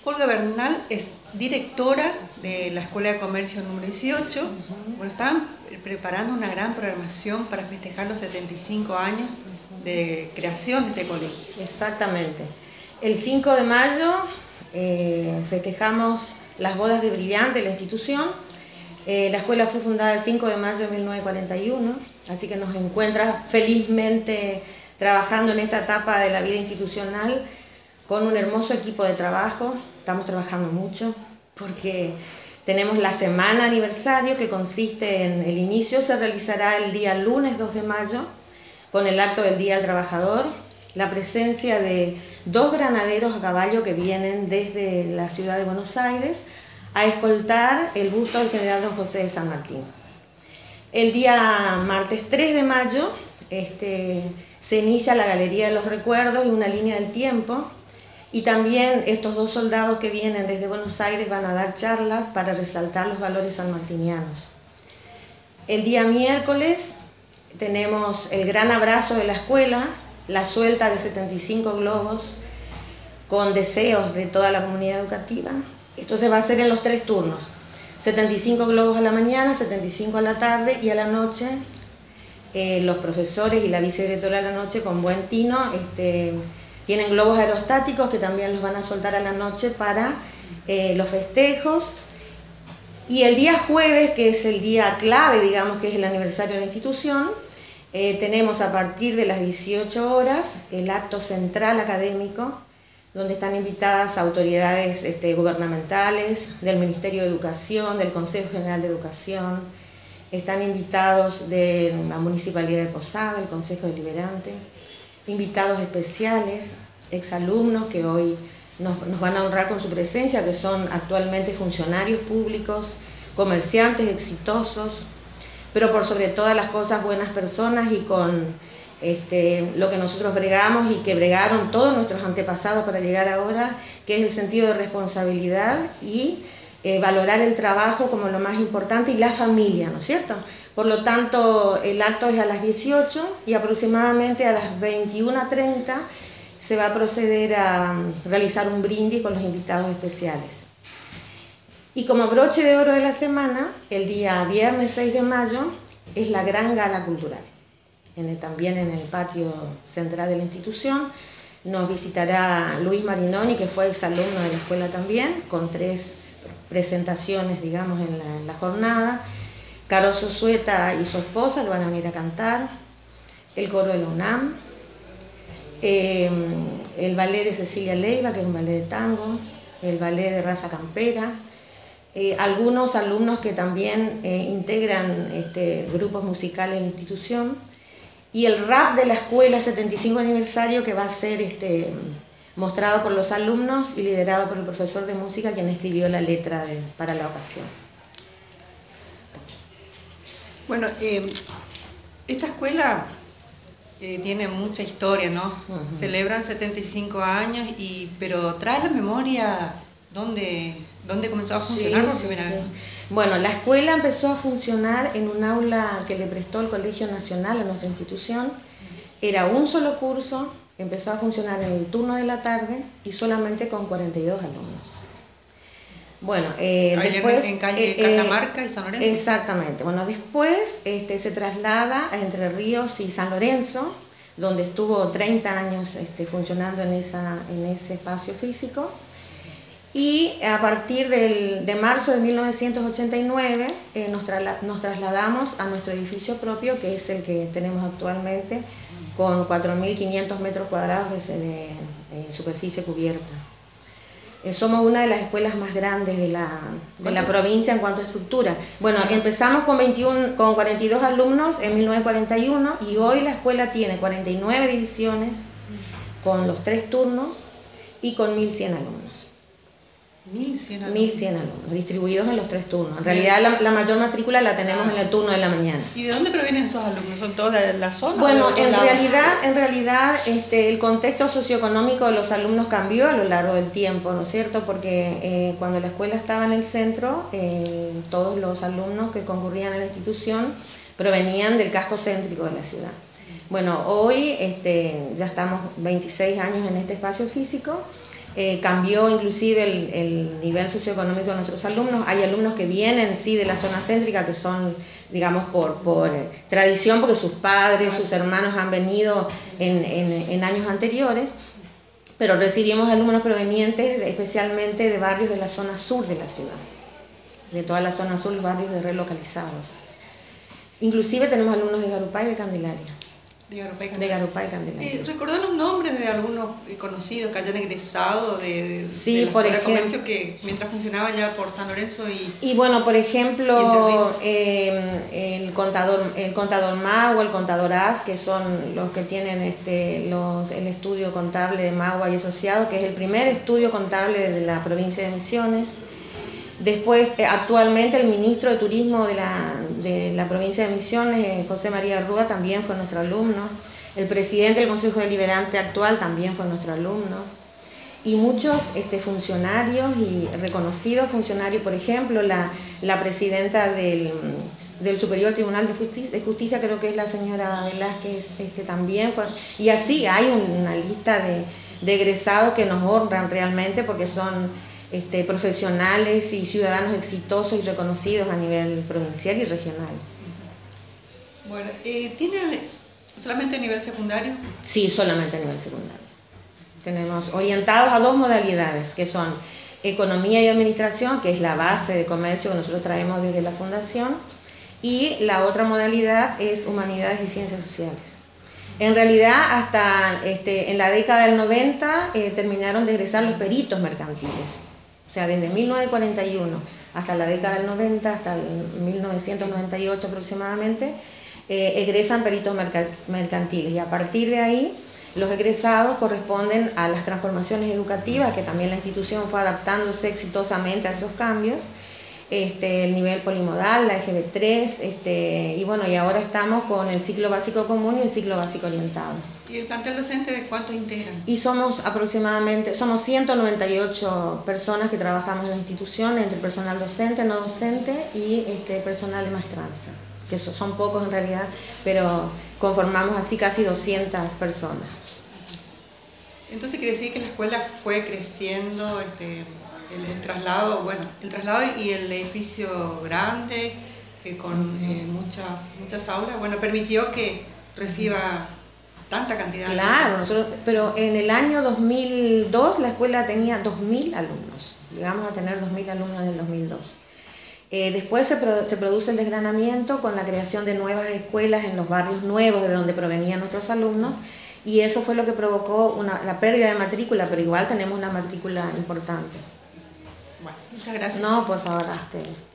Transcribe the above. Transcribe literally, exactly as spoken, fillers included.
Olga Bernal es directora de la Escuela de Comercio número dieciocho. Uh-huh. Bueno, están preparando una gran programación para festejar los setenta y cinco años de creación de este colegio. Exactamente. El cinco de mayo eh, festejamos las bodas de brillante de la institución. Eh, la escuela fue fundada el cinco de mayo de mil novecientos cuarenta y uno, así que nos encuentra felizmente trabajando en esta etapa de la vida institucional con un hermoso equipo de trabajo. Estamos trabajando mucho porque tenemos la semana aniversario, que consiste en el inicio, se realizará el día lunes dos de mayo con el acto del Día del Trabajador, la presencia de dos granaderos a caballo que vienen desde la ciudad de Buenos Aires a escoltar el busto del general don José de San Martín. El día martes tres de mayo este, se inicia la Galería de los Recuerdos y una línea del tiempo, y también estos dos soldados que vienen desde Buenos Aires van a dar charlas para resaltar los valores sanmartinianos. El día miércoles tenemos el gran abrazo de la escuela, la suelta de setenta y cinco globos con deseos de toda la comunidad educativa. Esto se va a hacer en los tres turnos, setenta y cinco globos a la mañana, setenta y cinco a la tarde, y a la noche eh, los profesores y la vicedirectora de la noche con buen tino este, tienen globos aerostáticos que también los van a soltar a la noche para eh, los festejos. Y el día jueves, que es el día clave, digamos, que es el aniversario de la institución, eh, tenemos a partir de las dieciocho horas el acto central académico, donde están invitadas autoridades este, gubernamentales, del Ministerio de Educación, del Consejo General de Educación, están invitados de la Municipalidad de Posada, el Consejo Deliberante, invitados especiales, exalumnos que hoy nos, nos van a honrar con su presencia, que son actualmente funcionarios públicos, comerciantes exitosos, pero por sobre todas las cosas buenas personas y con este, lo que nosotros bregamos y que bregaron todos nuestros antepasados para llegar ahora, que es el sentido de responsabilidad y eh, valorar el trabajo como lo más importante y la familia, ¿no es cierto? Por lo tanto, el acto es a las dieciocho y aproximadamente a las veintiuna treinta se va a proceder a realizar un brindis con los invitados especiales. Y como broche de oro de la semana, el día viernes seis de mayo es la gran gala cultural. En el, también en el patio central de la institución nos visitará Luis Marinoni, que fue exalumno de la escuela también, con tres presentaciones, digamos, en la, en la jornada. Caroso Sueta y su esposa lo van a venir a cantar, el coro de la UNAM, eh, el ballet de Cecilia Leiva, que es un ballet de tango, el ballet de raza campera, eh, algunos alumnos que también eh, integran este, grupos musicales en la institución, y el rap de la escuela setenta y cinco aniversario, que va a ser este, mostrado por los alumnos y liderado por el profesor de música, quien escribió la letra de, para la ocasión. Bueno, eh, esta escuela eh, tiene mucha historia, ¿no? Uh-huh. Celebran setenta y cinco años, y, pero trae la memoria dónde, dónde comenzó a funcionar sí, por sí, primera sí. vez. Bueno, la escuela empezó a funcionar en un aula que le prestó el Colegio Nacional a nuestra institución. Era un solo curso, empezó a funcionar en el turno de la tarde y solamente con cuarenta y dos alumnos. Bueno, eh, después, en calle eh, Catamarca y San Lorenzo. Exactamente. Bueno, después este, se traslada a Entre Ríos y San Lorenzo, donde estuvo treinta años este, funcionando en, esa, en ese espacio físico. Y a partir del, de marzo de mil novecientos ochenta y nueve eh, nos, trasla, nos trasladamos a nuestro edificio propio, que es el que tenemos actualmente, con cuatro mil quinientos metros cuadrados de, de, de superficie cubierta. Eh, somos una de las escuelas más grandes de la, de la provincia en cuanto a estructura. Bueno, empezamos con, veintiuno, con cuarenta y dos alumnos en mil novecientos cuarenta y uno y hoy la escuela tiene cuarenta y nueve divisiones con los tres turnos y con mil cien alumnos. mil cien alumnos. mil cien alumnos, distribuidos en los tres turnos. En realidad la, la mayor matrícula la tenemos en el turno de la mañana. ¿Y de dónde provienen esos alumnos? ¿Son todos de la zona? Bueno, en lados? realidad, en realidad este, el contexto socioeconómico de los alumnos cambió a lo largo del tiempo, ¿no es cierto? Porque eh, cuando la escuela estaba en el centro, eh, todos los alumnos que concurrían a la institución provenían del casco céntrico de la ciudad. Bueno, hoy este, ya estamos veintiséis años en este espacio físico. Eh, cambió inclusive el, el nivel socioeconómico de nuestros alumnos. Hay alumnos que vienen, sí, de la zona céntrica, que son, digamos, por, por eh, tradición, porque sus padres, sus hermanos han venido en, en, en años anteriores, pero recibimos alumnos provenientes de, especialmente de barrios de la zona sur de la ciudad, de toda la zona sur, los barrios de relocalizados. Inclusive tenemos alumnos de Garupá y de Candelaria. De Garupá y Candelaria. De Garupá y Candelaria. Eh, ¿Recordar los nombres de algunos conocidos que hayan egresado de, de, sí, de la por Escuela de ejemplo, Comercio que mientras funcionaban ya por San Lorenzo y... Y bueno, por ejemplo, eh, el contador el contador Magua, el contador As, que son los que tienen este, los, el estudio contable de Magua y Asociados, que es el primer estudio contable de la provincia de Misiones. Después, eh, actualmente el ministro de Turismo de la, de la provincia de Misiones, eh, José María Rúa, también fue nuestro alumno. El presidente del Consejo Deliberante actual también fue nuestro alumno. Y muchos este, funcionarios y reconocidos funcionarios, por ejemplo, la, la presidenta del, del Superior Tribunal de Justicia, de Justicia, creo que es la señora Velázquez, este, también fue. Y así hay una lista de, de egresados que nos honran realmente porque son... Este, profesionales y ciudadanos exitosos y reconocidos a nivel provincial y regional. Bueno, eh, ¿tiene solamente a nivel secundario? Sí, solamente a nivel secundario. Tenemos orientados a dos modalidades, que son economía y administración, que es la base de comercio que nosotros traemos desde la fundación, y la otra modalidad es humanidades y ciencias sociales. En realidad, hasta este, en la década del noventa eh, terminaron de egresar los peritos mercantiles. O sea, desde mil novecientos cuarenta y uno hasta la década del noventa, hasta el mil novecientos noventa y ocho aproximadamente, eh, egresan peritos mercantiles. Y a partir de ahí, los egresados corresponden a las transformaciones educativas, que también la institución fue adaptándose exitosamente a esos cambios. Este, el nivel polimodal, la E G B tres, este, y bueno, y ahora estamos con el ciclo básico común y el ciclo básico orientado. ¿Y el plantel docente de cuántos integran? Y somos aproximadamente, somos ciento noventa y ocho personas que trabajamos en la institución, entre personal docente, no docente y este, personal de maestranza, que son pocos en realidad, pero conformamos así casi doscientas personas. Entonces quiere decir que la escuela fue creciendo, este, el, el traslado, bueno, el traslado y el edificio grande, eh, con eh, muchas, muchas aulas, bueno, permitió que reciba tanta cantidad de claro, alumnos. Nosotros, pero en el año dos mil dos la escuela tenía dos mil alumnos, llegamos a tener dos mil alumnos en el dos mil dos. Eh, después se, pro, se produce el desgranamiento con la creación de nuevas escuelas en los barrios nuevos de donde provenían nuestros alumnos, y eso fue lo que provocó una, la pérdida de matrícula, pero igual tenemos una matrícula importante. Bueno, muchas gracias. No, por favor, a ustedes.